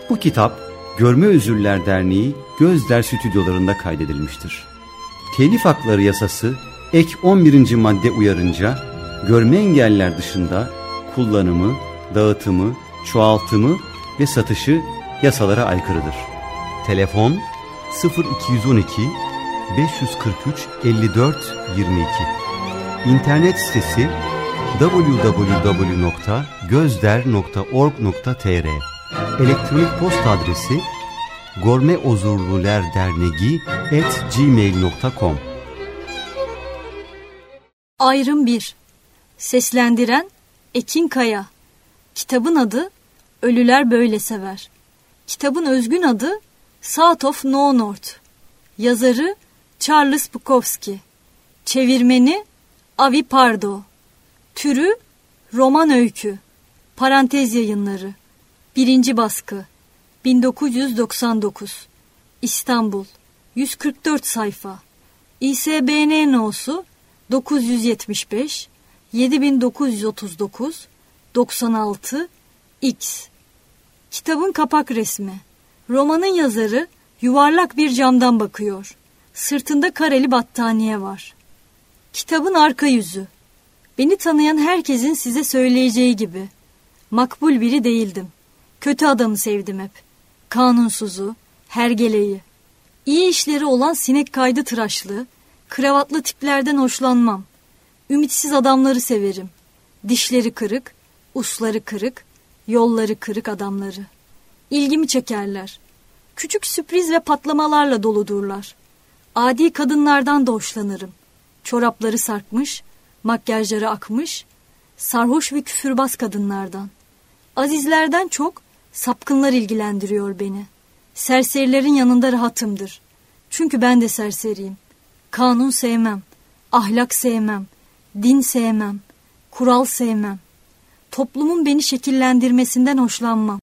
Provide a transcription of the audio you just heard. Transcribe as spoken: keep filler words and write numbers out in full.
Bu kitap Görme Özürler Derneği Gözder Stüdyolarında kaydedilmiştir. Telif hakları yasası ek on birinci madde uyarınca görme engelliler dışında kullanımı, dağıtımı, çoğaltımı ve satışı yasalara aykırıdır. Telefon sıfır iki on iki beş yüz kırk üç elli dört yirmi iki. İnternet sitesi double-u double-u double-u nokta gözder nokta org nokta tr. Elektronik posta adresi gormeozurlulerderneği at gmail nokta com. Ayrım bir. Seslendiren Ekin Kaya. Kitabın adı Ölüler Böyle Sever. Kitabın özgün adı South of No North. Yazarı Charles Bukowski. Çevirmeni Avi Pardo. Türü roman öykü. Parantez Yayınları. Birinci baskı. bin dokuz yüz doksan dokuz. İstanbul. yüz kırk dört sayfa. İ S B N no'su dokuz yüz yetmiş beş yedi bin dokuz yüz otuz dokuz doksan altı X. Kitabın kapak resmi. Romanın yazarı yuvarlak bir camdan bakıyor. Sırtında kareli battaniye var. Kitabın arka yüzü. Beni tanıyan herkesin size söyleyeceği gibi. Makbul biri değildim. Kötü adamı sevdim hep. Kanunsuzu, hergeleyi. İyi işleri olan sinek kaydı tıraşlı, kravatlı tiplerden hoşlanmam. Ümitsiz adamları severim. Dişleri kırık, usları kırık, yolları kırık adamları. İlgimi çekerler. Küçük sürpriz ve patlamalarla doludurlar. Adi kadınlardan da hoşlanırım. Çorapları sarkmış, makyajları akmış, sarhoş ve küfürbaz kadınlardan. Azizlerden çok sapkınlar ilgilendiriyor beni. Serserilerin yanında rahatımdır. Çünkü ben de serseriyim. Kanun sevmem, ahlak sevmem, din sevmem, kural sevmem. Toplumun beni şekillendirmesinden hoşlanmam.